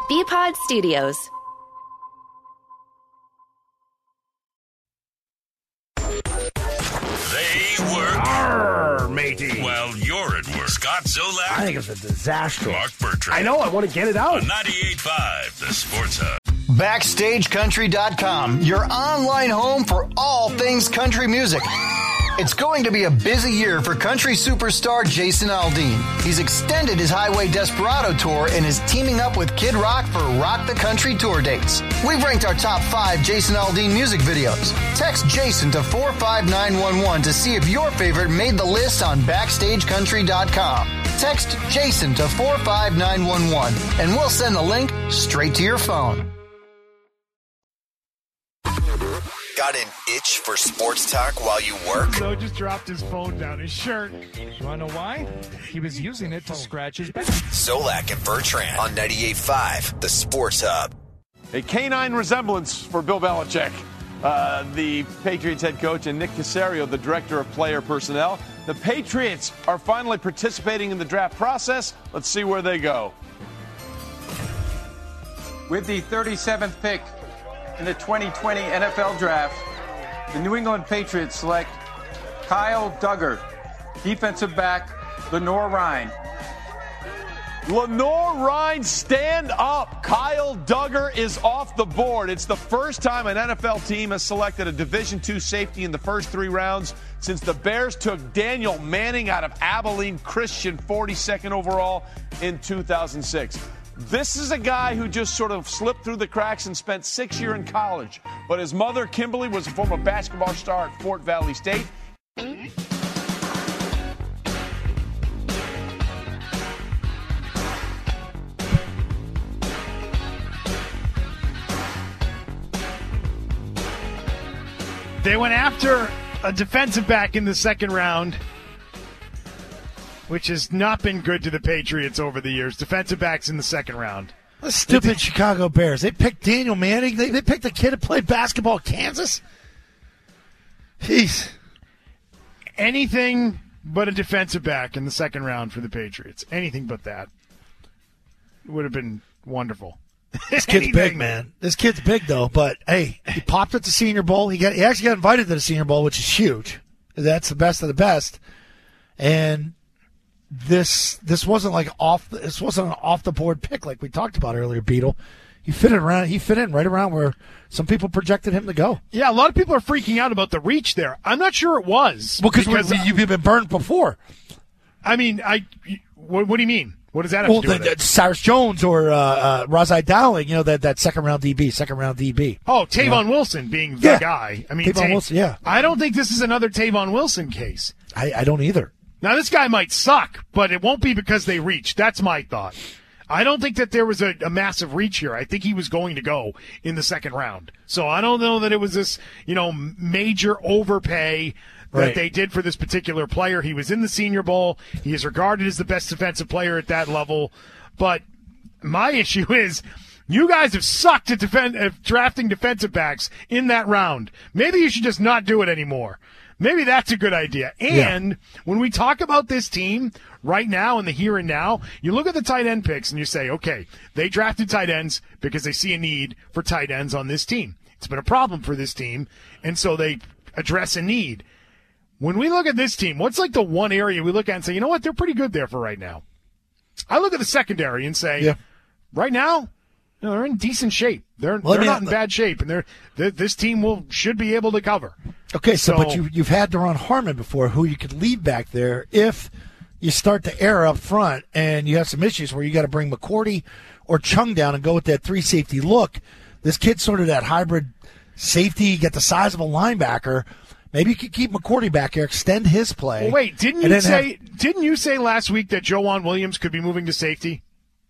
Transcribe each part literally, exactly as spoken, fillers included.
B-Pod Studios. They work. Arr, matey. Well, you're at work. Scott Zolak. I think it's a disaster. Mark Bertrand. I know. I want to get it out. On ninety-eight point five, The Sports Hub. Backstage Country dot com, your online home for all things country music. It's going to be a busy year for country superstar Jason Aldean. He's extended his Highway Desperado tour and is teaming up with Kid Rock for Rock the Country tour dates. We've ranked our top five Jason Aldean music videos. Text Jason to four five nine one one to see if your favorite made the list on Backstage Country dot com. Text Jason to four five nine one one and we'll send the link straight to your phone. Got an itch for sports talk while you work? So just dropped his phone down his shirt. You want to know why? He was using it to scratch his back. Zolak and Bertrand on ninety-eight point five, The Sports Hub. A canine resemblance for Bill Belichick, uh, the Patriots head coach, and Nick Caserio, the director of player personnel. The Patriots are finally participating in the draft process. Let's see where they go. With the thirty-seventh pick in the twenty twenty N F L Draft, the New England Patriots select Kyle Duggar, defensive back, Lenore Ryan. Lenore Ryan, stand up. Kyle Duggar is off the board. It's the first time an N F L team has selected a Division two safety in the first three rounds since the Bears took Daniel Manning out of Abilene Christian, forty-second overall in two thousand six. This is a guy who just sort of slipped through the cracks and spent six years in college. But his mother, Kimberly, was a former basketball star at Fort Valley State. They went after a defensive back in the second round, which has not been good to the Patriots over the years. Defensive backs in the second round. The stupid Chicago Bears. They picked Daniel Manning. They, they picked a kid who played basketball at Kansas. Jeez. Anything but a defensive back in the second round for the Patriots. Anything but that would have been wonderful. This kid's big, man. This kid's big, though. But, hey, he popped at the Senior Bowl. He got he actually got invited to the Senior Bowl, which is huge. That's the best of the best. And This this wasn't like off. This wasn't an off the board pick like we talked about earlier, Beetle. He fit in around. He fit in right around where some people projected him to go. Yeah, a lot of people are freaking out about the reach there. I'm not sure it was. Well, because we, you've been burned before. I mean, I. What, what do you mean? What does that have well, to do with the, it? Cyrus Jones or uh, uh, Razai Dowling, you know, that, that second round D B, second round D B. Oh, Tavon you know? Wilson being the yeah. guy. I mean, Tavon Ta- Wilson. Yeah, I don't think this is another Tavon Wilson case. I, I don't either. Now, this guy might suck, but it won't be because they reached. That's my thought. I don't think that there was a, a massive reach here. I think he was going to go in the second round. So I don't know that it was this, you know, major overpay that right. they did for this particular player. He was in the Senior Bowl. He is regarded as the best defensive player at that level. But my issue is you guys have sucked at, defend, at drafting defensive backs in that round. Maybe you should just not do it anymore. Maybe that's a good idea. And yeah. when we talk about this team right now in the here and now, you look at the tight end picks and you say, okay, they drafted tight ends because they see a need for tight ends on this team. It's been a problem for this team, and so they address a need. When we look at this team, what's like the one area we look at and say, you know what, they're pretty good there for right now? I look at the secondary and say, yeah. right now, no, they're in decent shape. They're, well, they're I mean, not in bad shape, and they're, they're, this team will should be able to cover. Okay, so, so but you, you've had Deron Harmon before, who you could leave back there if you start to err up front and you have some issues where you got to bring McCourty or Chung down and go with that three safety look. This kid's sort of that hybrid safety, get the size of a linebacker. Maybe you could keep McCourty back here, extend his play. Well, wait, didn't you say have, didn't you say last week that Joejuan Williams could be moving to safety?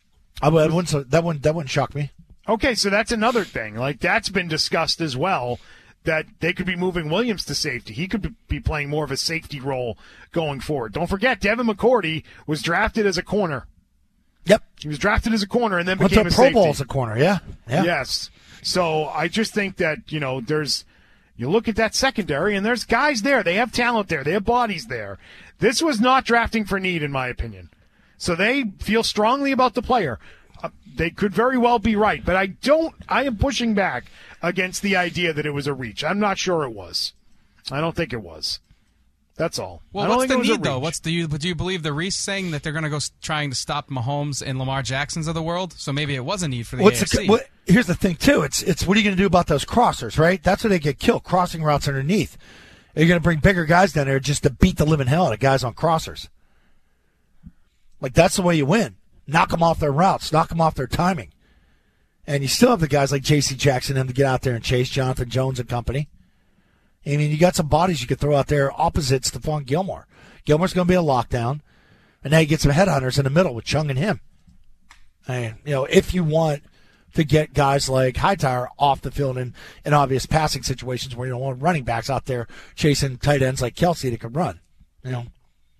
I would, that wouldn't that wouldn't that wouldn't shock me. Okay, so that's another thing. Like that's been discussed as well, that they could be moving Williams to safety. He could be playing more of a safety role going forward. Don't forget, Devin McCourty was drafted as a corner. Yep, he was drafted as a corner and then Went became to a Pro safety. Bowl as a corner. Yeah, yeah. Yes. So I just think that you know there's. You look at that secondary, and there's guys there. They have talent there. They have bodies there. This was not drafting for need, in my opinion. So they feel strongly about the player. uh, they could very well be right, but I don't. I am pushing back against the idea that it was a reach. I'm not sure it was. I don't think it was. That's all. Well, I don't what's think the it was a need, though? reach. What's the you? Do you believe the Reese saying that they're going to go s- trying to stop Mahomes and Lamar Jacksons of the world? So maybe it was a need for the What's A F C. the, what, here's the thing, too. It's it's what are you going to do about those crossers, right? That's where they get killed, crossing routes underneath. Are you going to bring bigger guys down there just to beat the living hell out of guys on crossers? Like, that's the way you win. Knock them off their routes. Knock them off their timing. And you still have the guys like J C Jackson and them to get out there and chase Jonathan Jones and company. I mean, you got some bodies you could throw out there opposite Stephon Gilmore. Gilmore's going to be a lockdown. And now you get some headhunters in the middle with Chung and him. And, you know, if you want to get guys like Hightower off the field in, in obvious passing situations where you don't want running backs out there chasing tight ends like Kelsey that can run. You know.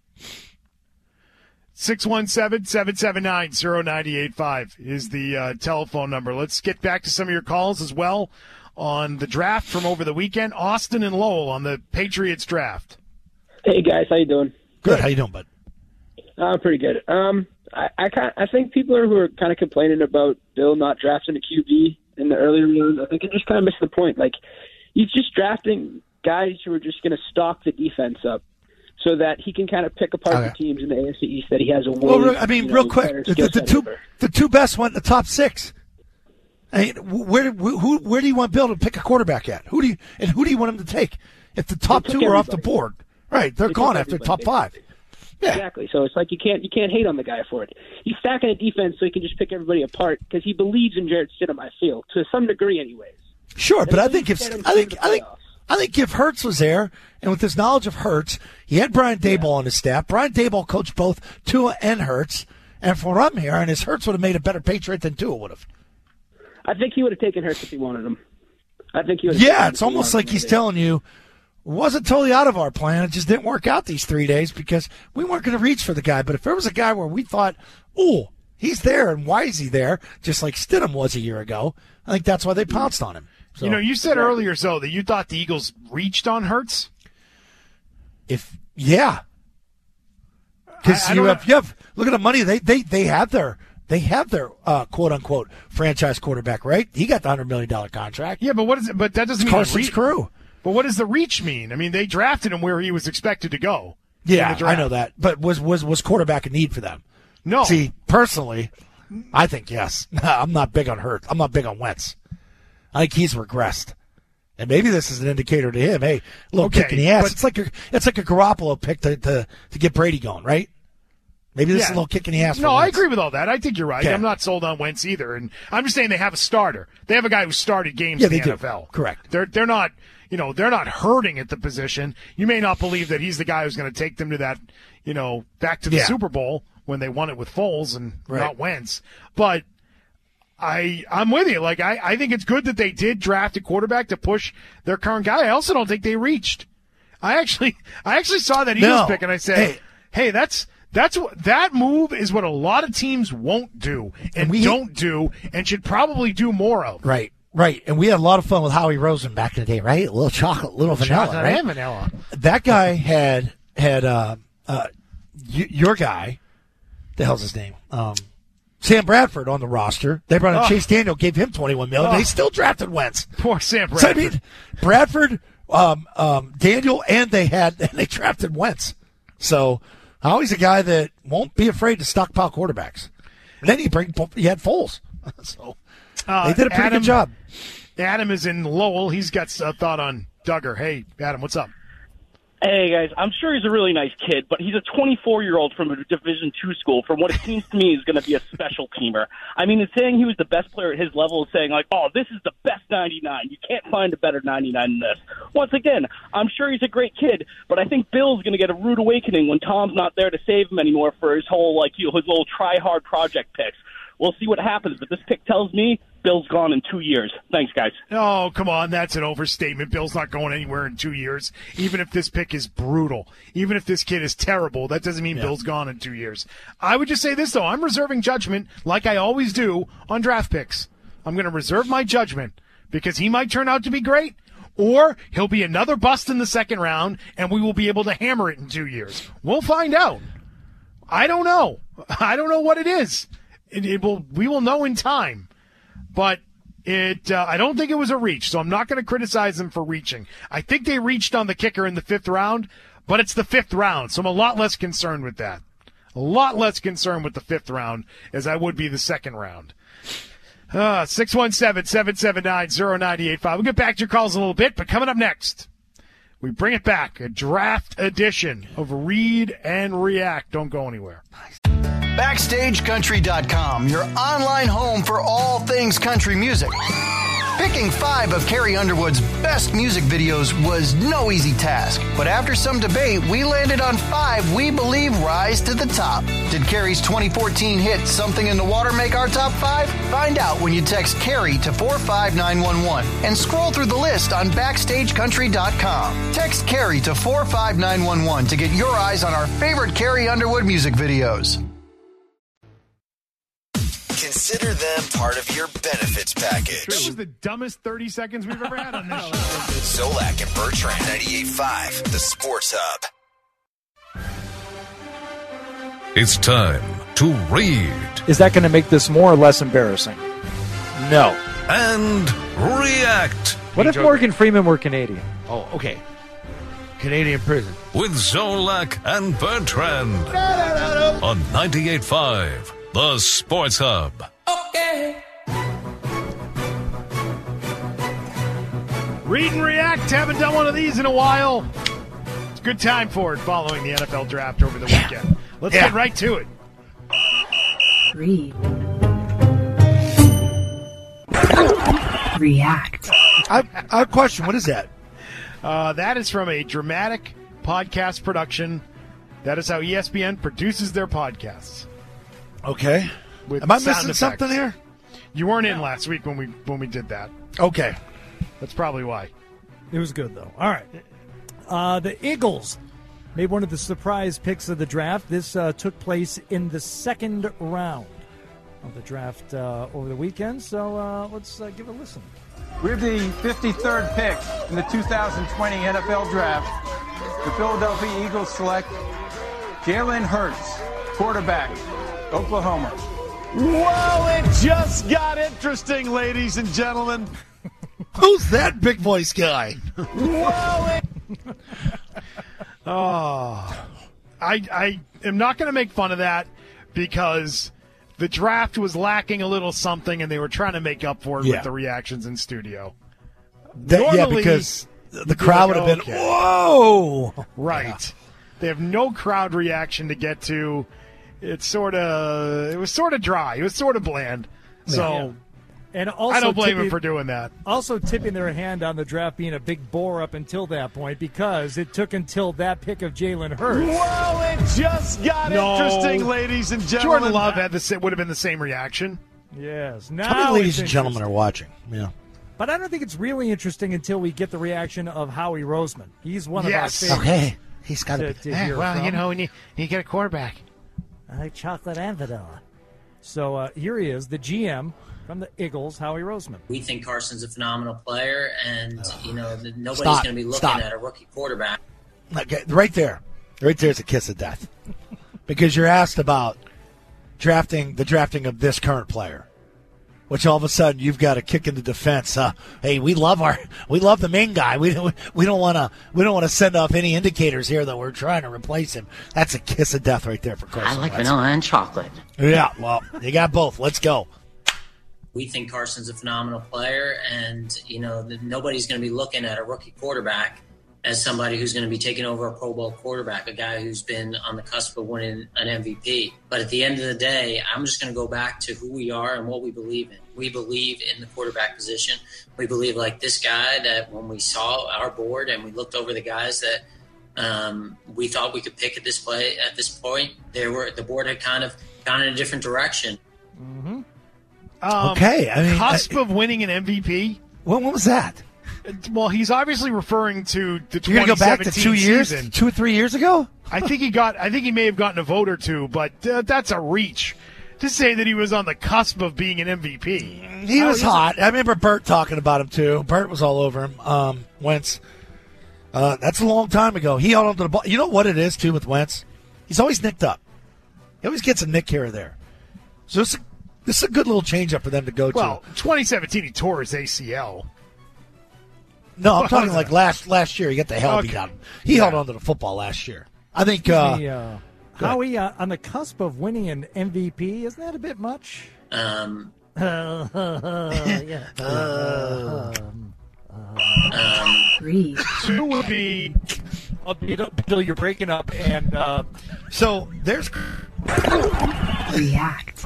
six one seven, seven seven nine, zero nine eight five is the uh, telephone number. Let's get back to some of your calls as well on the draft from over the weekend. Austin and Lowell on the Patriots draft. Hey, guys. How you doing? Good. How you doing, bud? Uh, pretty good. Um, I I, kind I think people are, who are kind of complaining about Bill not drafting a Q B in the earlier rounds, I think they're just kind of missing the point. Like, he's just drafting guys who are just going to stock the defense up so that he can kind of pick apart Okay. the teams in the A F C East that he has a way. Well, re- I mean, you know, real quick, better the, skill the, the set two over. the two best went in the top six. I mean, where who, who where do you want Bill to pick a quarterback at? Who do you and who do you want him to take? If the top They two took are off the everybody. board, right? They're They gone took after top everybody. five. Yeah. Exactly. So it's like you can't you can't hate on the guy for it. He's stacking a defense so he can just pick everybody apart because he believes in Jarrett Stidham. I feel to some degree, anyways. Sure, but I That's think what if he's getting I think through the I think playoffs. I think if Hurts was there, and with his knowledge of Hurts, he had Brian Daboll on his staff. Brian Daboll coached both Tua and Hurts, and for what I'm hearing, his Hurts would have made a better Patriot than Tua would have. I think he would have taken Hurts if he wanted him. I think he would. have Yeah, taken him it's if he almost wanted like him. he's telling you, wasn't totally out of our plan. It just didn't work out these three days because we weren't going to reach for the guy. But if there was a guy where we thought, oh, he's there, and why is he there? Just like Stidham was a year ago. I think that's why they pounced on him. So, You know, you said earlier, Zoe, that you thought the Eagles reached on Hurts. if yeah, because I- I you don't have you have look at the money they they they have their they have their uh, quote unquote franchise quarterback, right? He got the hundred million dollar contract. Yeah, but what is it? But that doesn't mean Carson's re- crew. But what does the reach mean? I mean, they drafted him where he was expected to go. in Yeah, the draft. I know that. But was was was quarterback a need for them? No. See, personally, I think yes. I'm not big on Hurt. I'm not big on Wentz. I think he's regressed. And maybe this is an indicator to him. Hey, a little Okay, kick in the ass. but- It's like a it's like a Garoppolo pick to, to to get Brady going, right? Maybe this is a little kick in the ass. No, for I Wentz. agree with all that. I think you're right. Okay. I'm not sold on Wentz either. And I'm just saying they have a starter. They have a guy who started games Yeah, in the they do. N F L. Correct. They're they're not you know they're not hurting at the position. You may not believe that he's the guy who's going to take them to that you know back to the Yeah. Super Bowl when they won it with Foles and Right. not Wentz. But I I'm with you. Like I, I think it's good that they did draft a quarterback to push their current guy. I also don't think they reached. I actually I actually saw that Eagles No. pick and I said, Hey. hey, that's that's what that move is what a lot of teams won't do and, And we- don't do and should probably do more of. Right, right. And we had a lot of fun with Howie Roseman back in the day, right? A little chocolate, little vanilla, Chocolate right? and vanilla. That guy had had uh, uh, y- your guy. The hell's his name? Um, Sam Bradford on the roster. They brought in Oh. Chase Daniel, gave him twenty-one million. Oh. They still drafted Wentz. Poor Sam So I Bradford. mean, Bradford, um, um, Daniel, and they had and they drafted Wentz. So Howie's a guy that won't be afraid to stockpile quarterbacks. And then he bring he had Foles. So Uh, they did a pretty Adam, good job. Adam is in Lowell. He's got a thought on Duggar. Hey, Adam, what's up? Hey, guys, I'm sure he's a really nice kid, but he's a twenty-four-year-old from a Division two school from what it seems to me is going to be a special teamer. I mean, it's saying he was the best player at his level is saying, like, oh, this is the best ninety-nine. You can't find a better ninety-nine than this. Once again, I'm sure he's a great kid, but I think Bill's going to get a rude awakening when Tom's not there to save him anymore for his whole, like, you know, his little try-hard project picks. We'll see what happens, but this pick tells me Bill's gone in two years. Thanks, guys. Oh, come on. That's an overstatement. Bill's not going anywhere in two years. Even if this pick is brutal, even if this kid is terrible, that doesn't mean Yeah. Bill's gone in two years. I would just say this, though. I'm reserving judgment, like I always do, on draft picks. I'm going to reserve my judgment because he might turn out to be great, or he'll be another bust in the second round, and we will be able to hammer it in two years. We'll find out. I don't know. I don't know what it is. it, it will. We will know in time, but it. Uh, I don't think it was a reach, so I'm not going to criticize them for reaching. I think they reached on the kicker in the fifth round, but it's the fifth round, so I'm a lot less concerned with that. A lot less concerned with the fifth round as I would be the second round. Uh, six one seven, seven seven nine, zero nine eight five. We'll get back to your calls in a little bit, but coming up next, we bring it back, a draft edition of Read and React. Don't go anywhere. Backstage Country dot com, your online home for all things country music. Picking five of Carrie Underwood's best music videos was no easy task, but after some debate, we landed on five we believe rise to the top. Did Carrie's twenty fourteen hit Something in the Water make our top five? Find out when you text Carrie to four five nine one one and scroll through the list on Backstage Country dot com. Text Carrie to four five nine one one to get your eyes on our favorite Carrie Underwood music videos. Consider them part of your benefits package. This was the dumbest thirty seconds we've ever had on this show. Zolak and Bertrand, ninety-eight point five, the Sports Hub. It's time to read. Is that going to make this more or less embarrassing? No. And react. What if Morgan Freeman were Canadian? Oh, okay. Canadian prison. With Zolak and Bertrand. On ninety-eight point five, the Sports Hub. Okay. Read and React. Haven't done one of these in a while. It's a good time for it following the N F L draft over the weekend. Let's yeah. get right to it. Read. React. I, I have a question. What is that? Uh, that is from a dramatic podcast production. That is how E S P N produces their podcasts. Okay. With Am I sound missing effects. something here? You weren't in last week when we when we did that. Okay. That's probably why. It was good, though. All right. Uh, the Eagles made one of the surprise picks of the draft. This uh, took place in the second round of the draft uh, over the weekend. So uh, let's uh, give a listen. We're the fifty-third pick in the two thousand twenty N F L Draft. The Philadelphia Eagles select Jalen Hurts, quarterback, Oklahoma. Whoa, it just got interesting, ladies and gentlemen. Who's that big voice guy? Whoa, it... oh, I, I am not going to make fun of that because the draft was lacking a little something, and they were trying to make up for it yeah. with the reactions in studio. That, yeah, because the crowd would have been, okay. Whoa! Right. Yeah. They have no crowd reaction to get to. It's sort of, it was sort of dry. It was sort of bland. So yeah. and also I don't blame tipping, him for doing that. Also tipping their hand on the draft being a big bore up until that point because it took until that pick of Jalen Hurts. Whoa, it just got no. interesting, ladies and gentlemen. Jordan Love had the, would have been the same reaction. Yes. Now How many ladies and gentlemen are watching? Yeah. But I don't think it's really interesting until we get the reaction of Howie Roseman. He's one yes. of our favorites. Okay. He's got to, to, to eh, hear Well, from. you know, when you, you get a quarterback. I like chocolate and vanilla. So uh, here he is, the G M from the Eagles, Howie Roseman. We think Carson's a phenomenal player, and oh. you know nobody's Stop. going to be looking Stop. at a rookie quarterback. Okay, right there, right there's a kiss of death, because you're asked about drafting the drafting of this current player, which all of a sudden you've got a kick in the defense. Uh, hey, we love our, we love the main guy. We don't, we don't want to, we don't want to send off any indicators here that we're trying to replace him. That's a kiss of death right there for Carson. I like Wentz. vanilla and chocolate. Yeah, well, you got both. Let's go. We think Carson's a phenomenal player, and you know nobody's going to be looking at a rookie quarterback as somebody who's going to be taking over a Pro Bowl quarterback, a guy who's been on the cusp of winning an M V P. But at the end of the day, I'm just going to go back to who we are and what we believe in. We believe in the quarterback position. We believe like this guy that when we saw our board and we looked over the guys that um, we thought we could pick at this play at this point, there were the board had kind of gone in a different direction. Mm-hmm. Um, okay, I mean, cusp I, of winning an M V P. When, when was that? Well, he's obviously referring to the You're gonna go back to two years, season. two or three years ago. I think he got. I think he may have gotten a vote or two, but uh, that's a reach to say that he was on the cusp of being an M V P. He was oh, hot. I remember Bert talking about him too. Bert was all over him. Um, Wentz. Uh, that's a long time ago. He held onto the ball. You know what it is too with Wentz? He's always nicked up. He always gets a nick here or there. So it's This is a good little change-up for them to go Well, to. twenty seventeen, he tore his A C L. No, I'm What talking was like that? last last year. He got the hell Okay. beat out of him. He Yeah. held on to the football last year. I think. Excuse Uh, me, uh, Howie, uh, on the cusp of winning an M V P, isn't that a bit much? Um, yeah. um, Breathe. Two would be. Until you're breaking up, and uh, so there's React.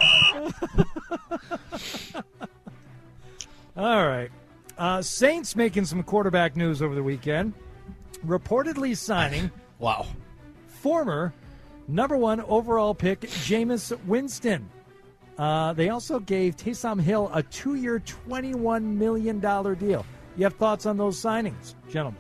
All right. Uh, Saints making some quarterback news over the weekend. Reportedly signing wow former number one overall pick Jameis Winston. Uh, they also gave Taysom Hill a two-year, twenty-one million dollars deal. You have thoughts on those signings, gentlemen?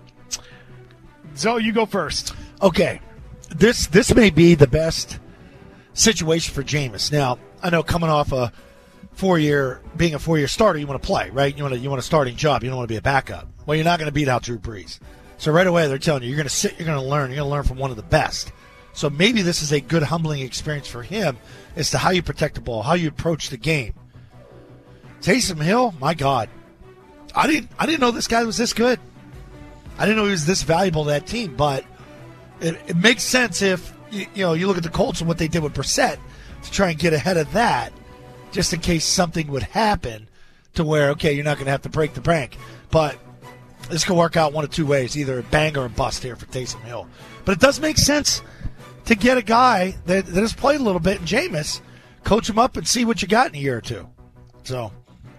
Zoe, you go first. Okay, this this may be the best situation for Jameis. Now, I know coming off a four-year, being a four-year starter, you want to play, right? You want to you want a starting job. You don't want to be a backup. Well, you're not going to beat out Drew Brees. So right away, they're telling you you're going to sit, you're going to learn, you're going to learn from one of the best. So maybe this is a good humbling experience for him as to how you protect the ball, how you approach the game. Taysom Hill, my God, I didn't I didn't know this guy was this good. I didn't know he was this valuable to that team, but it, it makes sense if you, you know you look at the Colts and what they did with Brissett to try and get ahead of that, just in case something would happen to where okay you're not going to have to break the bank. But this could work out one of two ways, either a bang or a bust here for Taysom Hill. But it does make sense to get a guy that, that has played a little bit in Jameis, coach him up and see what you got in a year or two. So.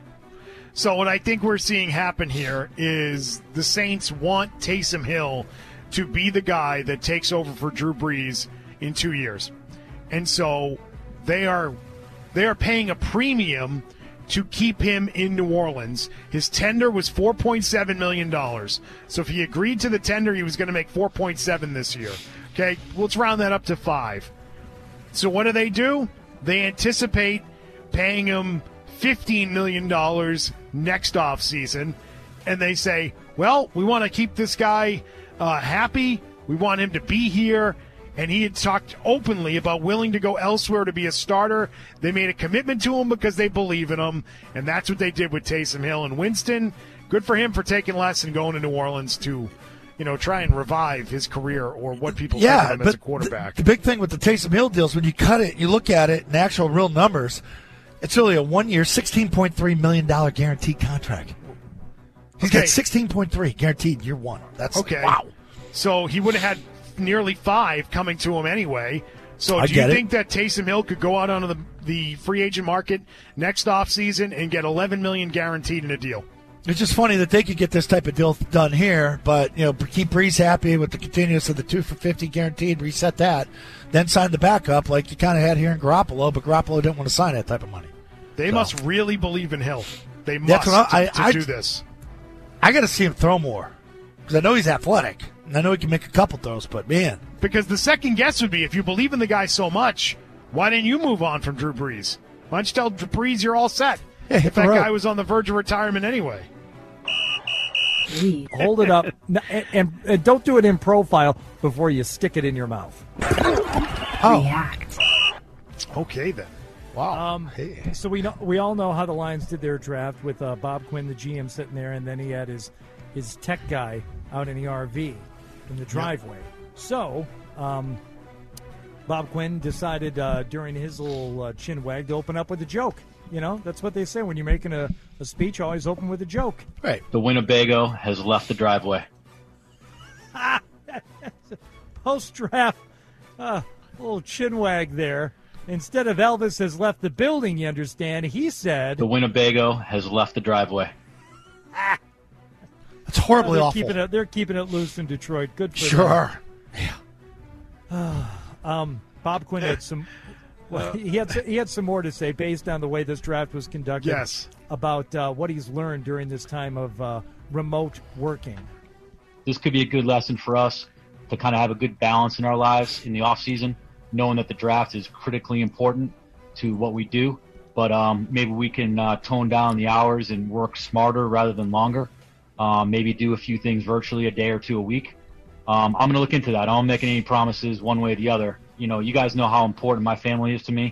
So what I think we're seeing happen here is the Saints want Taysom Hill to be the guy that takes over for Drew Brees in two years. And so they are they are paying a premium to keep him in New Orleans. His tender was four point seven million dollars. So if he agreed to the tender, he was going to make four point seven this year. Okay, let's round that up to five. So what do they do? They anticipate paying him fifteen million dollars next offseason, and they say, well, we want to keep this guy uh, happy. We want him to be here. And he had talked openly about willing to go elsewhere to be a starter. They made a commitment to him because they believe in him, and that's what they did with Taysom Hill and Winston. Good for him for taking less and going to New Orleans to, you know, try and revive his career or what people Yeah, think of him but as a quarterback. The, the big thing with the Taysom Hill deals, when you cut it, you look at it in actual real numbers, it's really a one-year, sixteen point three million dollars guaranteed contract. He's Okay. got sixteen point three guaranteed year one. That's Okay. wow. So he would have had nearly five coming to him anyway. So I do you get it. think that Taysom Hill could go out onto the, the free agent market next offseason and get eleven million dollars guaranteed in a deal? It's just funny that they could get this type of deal done here, but you know, keep Brees happy with the continuous of the two for fifty guaranteed, reset that, then sign the backup like you kind of had here in Garoppolo, but Garoppolo didn't want to sign that type of money. They So. must really believe in Hill. They That's must what I- to, to I- do this. I got to see him throw more because I know he's athletic and I know he can make a couple throws, but man, Because the second guess would be, if you believe in the guy so much, why didn't you move on from Drew Brees? Why don't you tell Drew Brees you're all set? Yeah, hit if the that road. guy was on the verge of retirement anyway. Hold it up, N- and, and, and don't do it in profile before you stick it in your mouth. React. Okay, then. Wow. Um, So we know we all know how the Lions did their draft with uh, Bob Quinn, the G M, sitting there, and then he had his his tech guy out in the R V in the driveway. So um, Bob Quinn decided uh, during his little uh, chin wag to open up with a joke. You know, that's what they say when you're making a, a speech. Always open with a joke. Right. The Winnebago has left the driveway. Post draft, uh, little chin wag there. Instead of Elvis has left the building, you understand, he said, The Winnebago has left the driveway. it's horribly they're awful. Keeping it, they're keeping it loose in Detroit. Good for Sure. them. um, Bob Quinn had some. Well, he had he had some more to say based on the way this draft was conducted. Yes. About uh, what he's learned during this time of uh, remote working. This could be a good lesson for us to kind of have a good balance in our lives in the off season, knowing that the draft is critically important to what we do. But um, maybe we can uh, tone down the hours and work smarter rather than longer. Um, maybe do a few things virtually a day or two a week. Um, I'm going to look into that. I don't make any promises one way or the other. You know, you guys know how important my family is to me.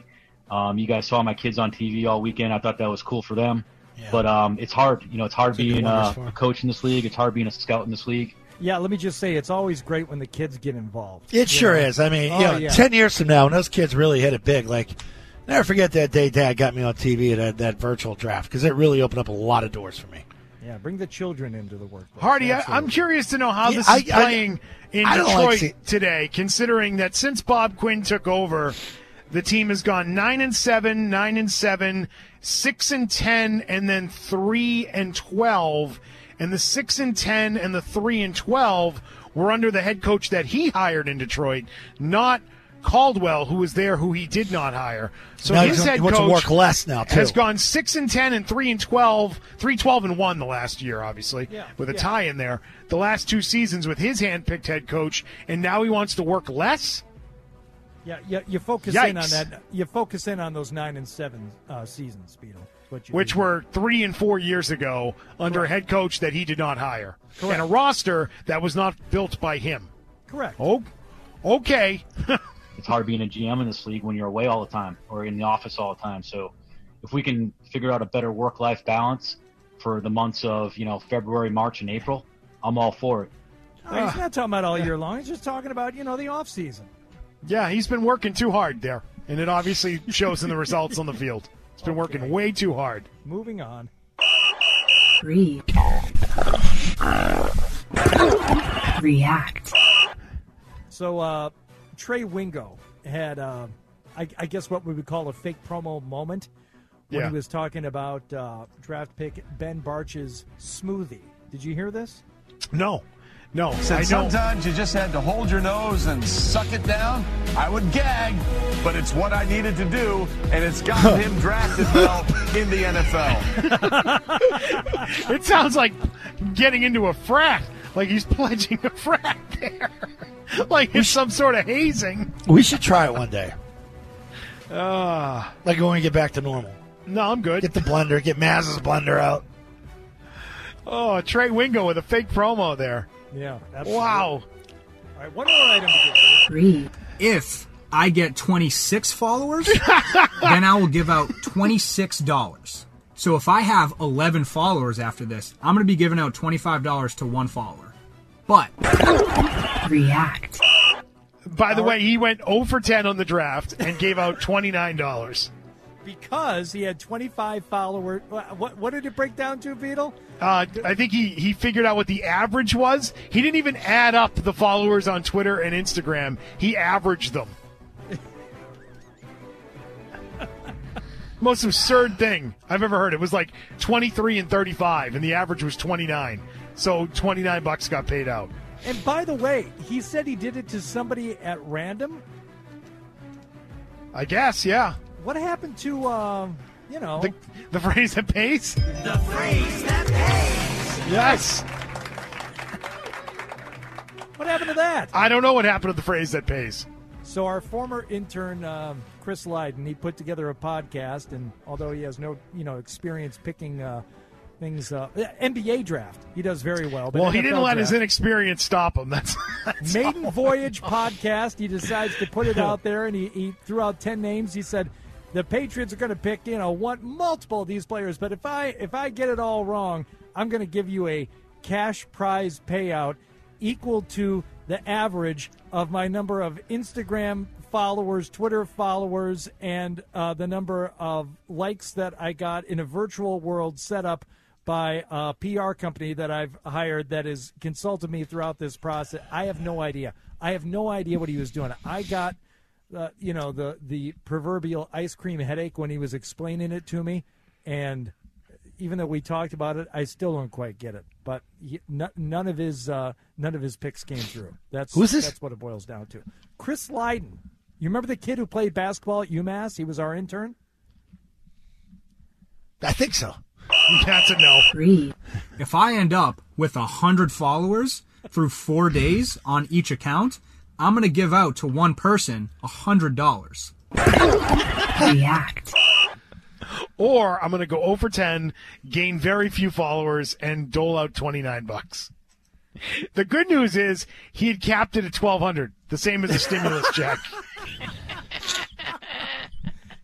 Um, you guys saw my kids on T V all weekend. I thought that was cool for them. Yeah. But um, it's hard. You know, it's hard being uh, a coach in this league. It's hard being a scout in this league. Yeah, let me just say, it's always great when the kids get involved. It sure know? is. I mean, oh, you know, yeah. ten years from now, when those kids really hit it big, like, never forget that day Dad got me on T V at that, that virtual draft, because it really opened up a lot of doors for me. Yeah, bring the children into the workplace. Hardy, I, I'm curious to know how Yeah, this I- is playing I- in I don't Detroit like see- today, considering that since Bob Quinn took over, the team has gone nine and seven, nine and seven, six and ten, and then three and twelve. And the six and ten and the three and twelve were under the head coach that he hired in Detroit, not Caldwell, who was there, who he did not hire. So Now his he's- head he wants to coach work less now, too. has gone six and ten and three and twelve, three twelve and one the last year, obviously, Yeah, with a yeah. tie in there. The last two seasons with his hand-picked head coach, and now he wants to work less. Yeah, yeah, you focus in on Yikes. that. You focus in on those nine and seven uh, seasons, Beetle. What you Which do. were three and four years ago under Correct. a head coach that he did not hire, Correct. and a roster that was not built by him. Correct. Oh, okay. It's hard being a G M in this league when you're away all the time or in the office all the time. So if we can figure out a better work-life balance for the months of, you know, February, March, and April, I'm all for it. Oh, he's not talking about all year long. He's just talking about, you know, the off season. Yeah, he's been working too hard there, and it obviously shows in the results on the field. He's been working way too hard. Moving on. Read. React. So uh, Trey Wingo had, uh, I, I guess, what we would call a fake promo moment when Yeah. he was talking about uh, draft pick Ben Barch's smoothie. Did you hear this? No, no. Said I know. sometimes you just had to hold your nose and suck it down. I would gag, but it's what I needed to do, and it's gotten him drafted well in the N F L. It sounds like getting into a frat, like he's pledging a frat there. Like it's some sort of hazing. We should try it one day. Uh, Like when we get back to normal. no, I'm good. Get the blender, get Maz's blender out. Oh, Trey Wingo with a fake promo there. Yeah. Absolutely. Wow. All right, one more item to get through. Read. If I get twenty-six followers, then I will give out twenty-six dollars. So if I have eleven followers after this, I'm going to be giving out twenty-five dollars to one follower. But React. By the way, he went zero for ten on the draft and gave out twenty-nine dollars. Because he had twenty-five followers. What, what did it break down to, Beetle? Uh, I think he, he figured out what the average was. He didn't even add up the followers on Twitter and Instagram. He averaged them. Most absurd thing I've ever heard. It was like twenty-three and thirty-five, and the average was twenty-nine. So twenty-nine bucks got paid out. And by the way, he said he did it to somebody at random. I guess, yeah. What happened to, um, you know... The, the phrase that pays? The phrase that pays! Yes. What happened to that? I don't know what happened to the phrase that pays. So our former intern, um, Chris Lydon, he put together a podcast, and although he has no, you know, experience picking uh, things, uh, N B A draft, he does very well. But Well, he N F L didn't let draft, his inexperience stop him. That's, that's Maiden all. Voyage podcast. He decides to put it out there, and he, he threw out ten names. He said the Patriots are going to pick, you know, one multiple of these players, but if I if I get it all wrong, I'm going to give you a cash prize payout equal to the average of my number of Instagram followers, Twitter followers, and uh, the number of likes that I got in a virtual world set up by a P R company that I've hired that has consulted me throughout this process. I have no idea. I have no idea what he was doing. I got, uh, you know, the, the proverbial ice cream headache when he was explaining it to me, and even though we talked about it, I still don't quite get it. But he, n- none of his uh, none of his picks came through. That's Who's this? That's what it boils down to. Chris Lydon. You remember the kid who played basketball at UMass? He was our intern. I think so. That's a no. Read. if I end up with one hundred followers through four days on each account, I'm going to give out to one person one hundred dollars. React. Or I'm going to go zero for ten, gain very few followers, and dole out twenty-nine bucks. The good news is he had capped it at twelve hundred, the same as a stimulus check.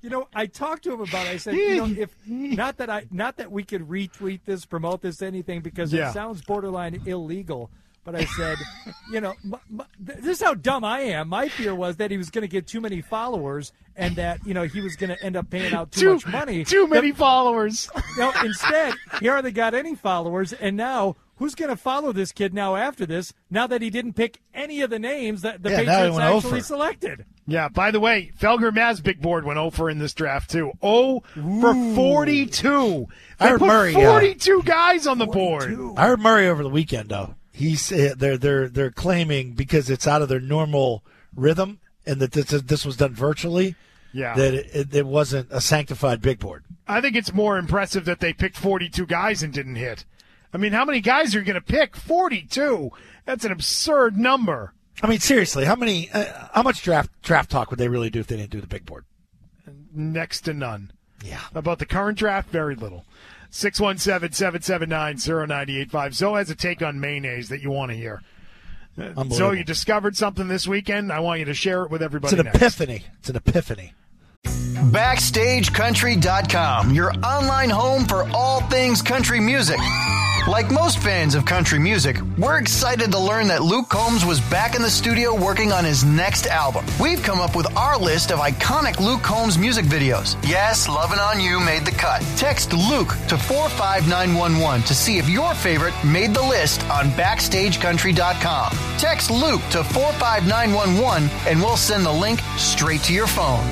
You know, I talked to him about it. I said, you know, if not that I not that we could retweet this, promote this, anything, because Yeah. it sounds borderline illegal. But I said, you know, m- m- this is how dumb I am. My fear was that he was going to get too many followers and that, you know, he was going to end up paying out too, Too- much money. too many But- followers. You know, instead, he hardly got any followers, and now who's going to follow this kid now after this? Now that he didn't pick any of the names that the Yeah, now he Patriots went actually over. selected. Yeah, by the way, Felger Maz big board went over in this draft, too. oh for forty-two. I They heard put Murray, uh, forty-two guys on the board. I heard Murray over the weekend, though. He's uh, they're they're they're claiming because it's out of their normal rhythm and that this this was done virtually. Yeah. That it, it, it wasn't a sanctified big board. I think it's more impressive that they picked forty-two guys and didn't hit. I mean, how many guys are you going to pick? forty-two. That's an absurd number. I mean, seriously, how many? Uh, how much draft draft talk would they really do if they didn't do the big board? Next to none. Yeah. About the current draft, very little. six one seven, seven seven nine, zero nine eight five. Zoe has a take on mayonnaise that you want to hear. Uh, Unbelievable. Zoe, you discovered something this weekend. I want you to share it with everybody It's an next. epiphany. It's an epiphany. Backstage Country dot com, your online home for all things country music. Like most fans of country music, we're excited to learn that Luke Combs was back in the studio working on his next album. We've come up with our list of iconic Luke Combs music videos. Yes, Lovin' on You made the cut. Text Luke to four five nine one one to see if your favorite made the list on Backstage Country dot com. Text Luke to four five nine one one and we'll send the link straight to your phone.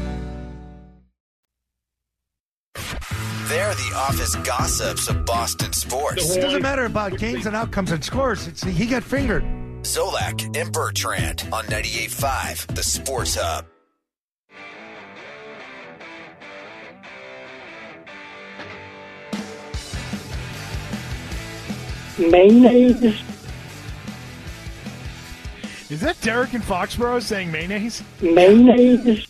They're the office gossips of Boston sports. It doesn't matter about games and outcomes and scores. It's he got fingered. Zolak and Bertrand on ninety-eight point five, the Sports Hub. Mayonnaise. Is that Derek in Foxborough saying mayonnaise? Mayonnaise.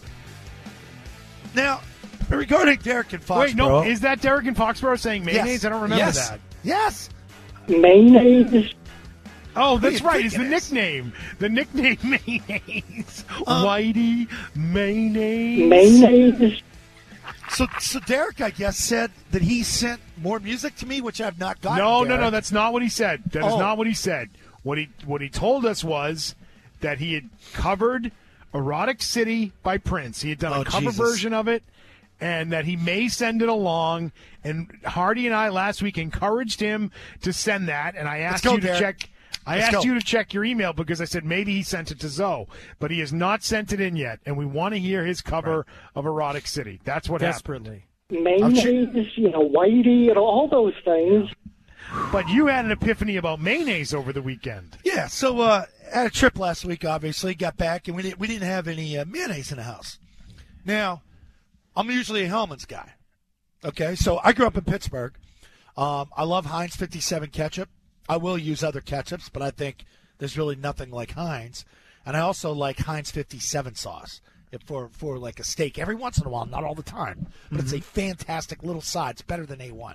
Now, regarding Derek and Foxborough. Wait, no, is that Derek in Foxborough saying mayonnaise? Yes. I don't remember Yes. that. Yes. Mayonnaise. Oh, What do that's you right. think It's it the is? nickname. The nickname mayonnaise. Um, Whitey mayonnaise. Mayonnaise. So, so Derek, I guess, said that he sent more music to me, which I've not gotten. No, no, Derek. no. That's not what he said. That is Oh. not what he said. What he what he told us was that he had covered "Erotic City" by Prince. He had done Oh, a cover Jesus. version of it, and that he may send it along. And Hardy and I last week encouraged him to send that. And I asked go, you to Derek. check. I Let's asked go. you to check your email because I said maybe he sent it to Zoe, but he has not sent it in yet. And we want to hear his cover of "Erotic City." That's what happened. Desperately. Mayonnaise, you know, Whitey, and all those things. But you had an epiphany about mayonnaise over the weekend. Yeah, so uh, had a trip last week. Obviously, got back and we didn't we didn't have any uh, mayonnaise in the house. Now, I'm usually a Hellman's guy. Okay, so I grew up in Pittsburgh. Um, I love Heinz fifty-seven ketchup. I will use other ketchups, but I think there's really nothing like Heinz. And I also like Heinz fifty-seven sauce if for for like a steak every once in a while, not all the time. But it's a fantastic little side. It's better than A one.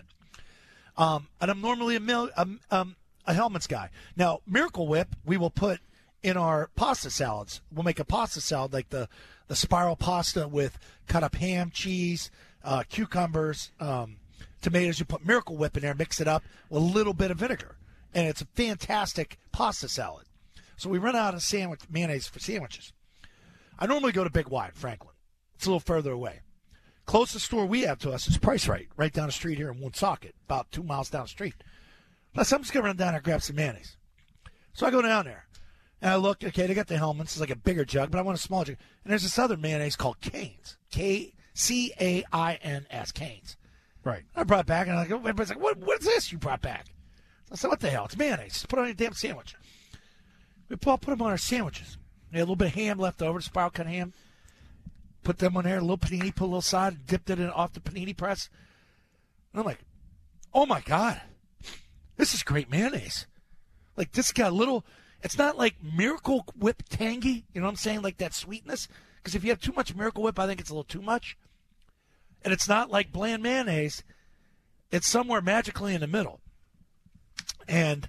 Um, and I'm normally a, mil- um, um, a Hellman's guy. Now, Miracle Whip, we will put in our pasta salads. We'll make a pasta salad like the, the spiral pasta with cut up ham, cheese, uh, cucumbers, um, tomatoes. You put Miracle Whip in there, mix it up with a little bit of vinegar. And it's a fantastic pasta salad. So we run out of sandwich mayonnaise for sandwiches. I normally go to Big Y in Franklin. It's a little further away. Closest store we have to us is Price Right, right down the street here in Woonsocket, about two miles down the street. Plus, I'm just going to run down there and grab some mayonnaise. So I go down there, and I look, okay, they got the Hellmann's. It's like a bigger jug, but I want a small jug. And there's this other mayonnaise called Cane's, K C A I N S, Cane's. Right. I brought it back, and I go, everybody's like, what, what is this you brought back? So I said, what the hell? It's mayonnaise. Just put it on your damn sandwich. We put, put them on our sandwiches. We had a little bit of ham left over, spiral cut ham. Put them on there, a little panini, put a little side, dipped it in off the panini press. And I'm like, oh my God, this is great mayonnaise. Like this got a little, it's not like Miracle Whip tangy, you know what I'm saying? Like that sweetness. Because if you have too much Miracle Whip, I think it's a little too much. And it's not like bland mayonnaise. It's somewhere magically in the middle. And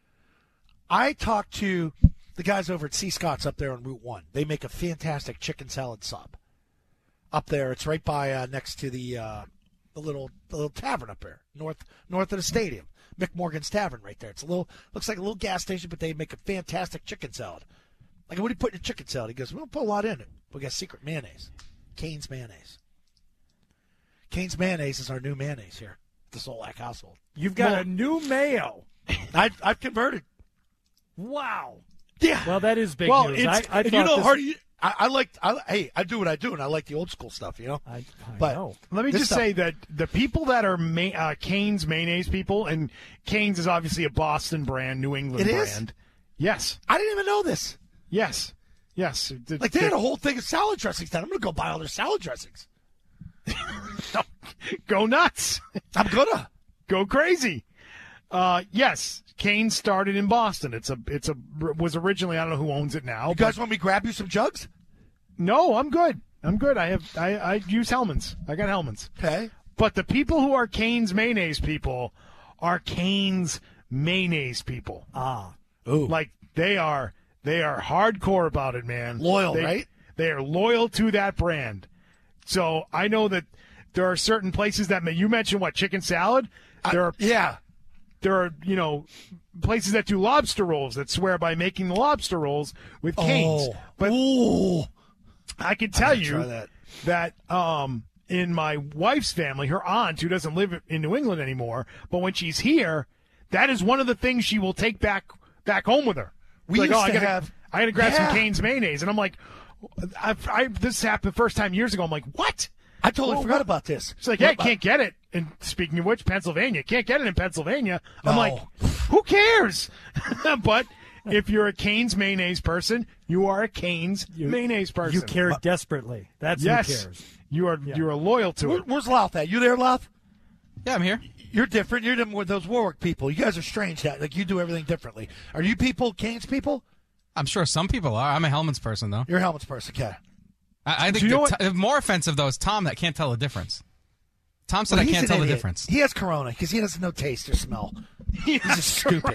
I talked to the guys over at C. Scott's up there on Route one. They make a fantastic chicken salad sub. up there. It's right by uh, next to the uh, the little the little tavern up there, north north of the stadium. Mick Morgan's Tavern right there. It's a little looks like a little gas station, but they make a fantastic chicken salad. Like, what do you put in a chicken salad? He goes, we don't put a lot in it. We got secret mayonnaise. Cane's mayonnaise. Cane's mayonnaise is our new mayonnaise here at the Solak household. You've got Well, a new mayo. I've, I've converted. Wow. Yeah. Well, that is big well, news. It's, I, I and thought you know, this- Hardy, I, I like. I, hey, I do what I do, and I like the old school stuff. You know. I, I but know. Let me this just stuff- say that the people that are ma- uh, Cane's mayonnaise people, and Cane's is obviously a Boston brand, New England It is? brand. Yes. I didn't even know this. Yes. Yes. The- Like, they had the- a whole thing of salad dressings. Then I'm going to go buy all their salad dressings. Go nuts. I'm gonna go crazy. Uh, yes, Cane's started in Boston. It's a it's a was originally, I don't know who owns it now. You guys want me to grab you some jugs? No, I'm good. I'm good. I have I, I use Hellman's. I got Hellman's. Okay. But the people who are Cane's mayonnaise people are Cane's mayonnaise people. Ah. Ooh. Like they are they are hardcore about it, man. Loyal, They- right? They are loyal to that brand. So I know that there are certain places that you mentioned what chicken salad. There are yeah. There are you know places that do lobster rolls that swear by making the lobster rolls with Cane's. Oh. But Ooh. I can tell gotta you try that. that um, in my wife's family, her aunt, who doesn't live in New England anymore, but when she's here, that is one of the things she will take back back home with her. We It's like, used oh, I to gotta, have- I gotta grab Yeah. some Cane's mayonnaise, and I'm like, I, I, this happened the first time years ago. I'm like, what? I totally Well, forgot what? about this. She's like, yeah, I can't get it. And speaking of which, Pennsylvania, can't get it in Pennsylvania. I'm No. like, who cares? But if you're a Cane's mayonnaise person, you are a Cane's mayonnaise person. You care desperately. That's yes, who cares. you are Yeah. you are loyal to Where, it. where's Louth at? You there, Louth? Yeah, I'm here. You're different. You're different with those Warwick people. You guys are strange. Like, you do everything differently. Are you people Cane's people? I'm sure some people are. I'm a Hellman's person, though. You're a Helmets person, okay. I, I think Do you know the t- more offensive, though, is Tom that can't tell the difference. Tom said Well, I he's can't an tell the idiot. difference. He has Corona because he doesn't know taste or smell. He's just stupid.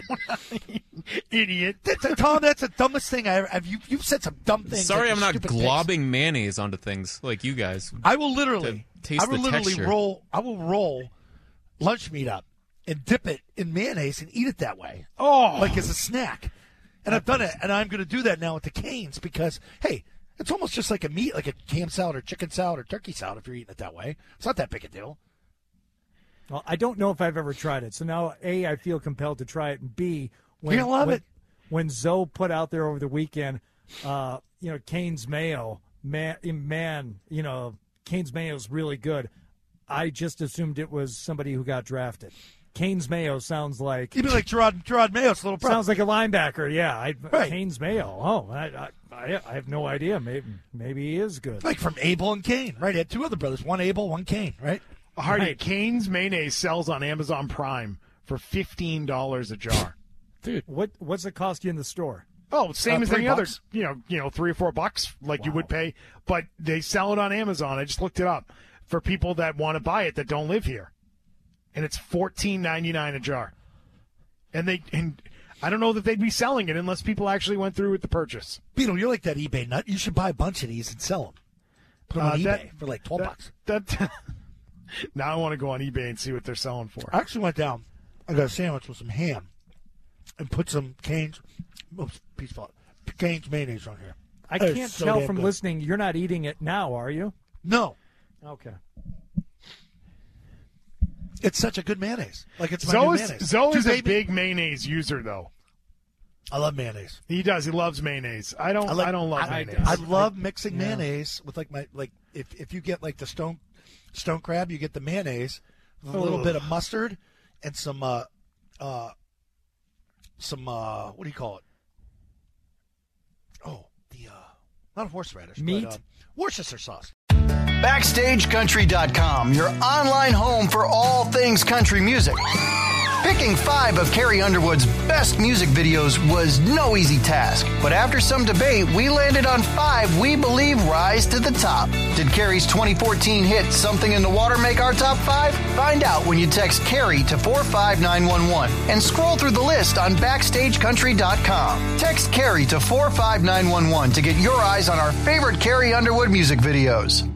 Idiot. That's, Tom, that's the dumbest thing I ever have. You, you've said some dumb things. Sorry, like I'm not stupid picks. globbing mayonnaise onto things like you guys. I will literally, to taste I will the literally texture. roll. I will roll lunch meat up and dip it in mayonnaise and eat it that way. Oh, like as a snack. And I've done it, and I'm going to do that now with the Canes because, hey, it's almost just like a meat, like a ham salad or chicken salad or turkey salad if you're eating it that way. It's not that big a deal. Well, I don't know if I've ever tried it. So now, A, I feel compelled to try it, and B, when, You're gonna love when, it. when Zoe put out there over the weekend, uh, you know, Cane's Mayo, man, man, you know, Cane's Mayo is really good. I just assumed it was somebody who got drafted. Cane's Mayo sounds like Even like Gerard, Gerard Mayo's little brother. sounds like a linebacker. Yeah, I, Right. Cane's Mayo. Oh, I, I, I have no idea. Maybe, maybe he is good. Like from Abel and Cain, right? He had two other brothers, one Abel, one Cain, right? Hardy, Right. Cane's mayonnaise sells on Amazon Prime for fifteen dollars a jar. Dude, what what's it cost you in the store? Oh, same Uh, as three any other, bucks. you know, you know, three or four bucks like you would pay, but they sell it on Amazon. I just looked it up for people that want to buy it that don't live here, and it's fourteen ninety nine a jar. And they and I don't know that they'd be selling it unless people actually went through with the purchase. Beetle, you're like that eBay nut. You should buy a bunch of these and sell them. Put them Uh, on that- eBay for like twelve that- bucks. That now I want to go on eBay and see what they're selling for. I actually went down. I got a sandwich with some ham and put some Cane's, oops, piece of Cane's mayonnaise on here. I That is can't so tell damn from good. listening. You're not eating it now, are you? No, Okay. it's such a good mayonnaise. Like it's my new Zoe mayonnaise. is, Zoe Dude, is a they- big mayonnaise user, though. I love mayonnaise. He does. He loves mayonnaise. I don't. I, like- don't love I, mayonnaise. I love mixing yeah. mayonnaise with like my like if if you get like the stone stone crab, you get the mayonnaise with a little Ugh. bit of mustard and some uh uh some uh what do you call it? Oh, the uh not horseradish, Meat? but uh, Worcestershire sauce. Backstage Country dot com, your online home for all things country music. Picking five of Carrie Underwood's best music videos was no easy task, but after some debate, we landed on five we believe rise to the top. Did Carrie's twenty fourteen hit Something in the Water make our top five? Find out when you text Carrie to four five nine one one and scroll through the list on Backstage Country dot com. Text Carrie to four five nine one one to get your eyes on our favorite Carrie Underwood music videos.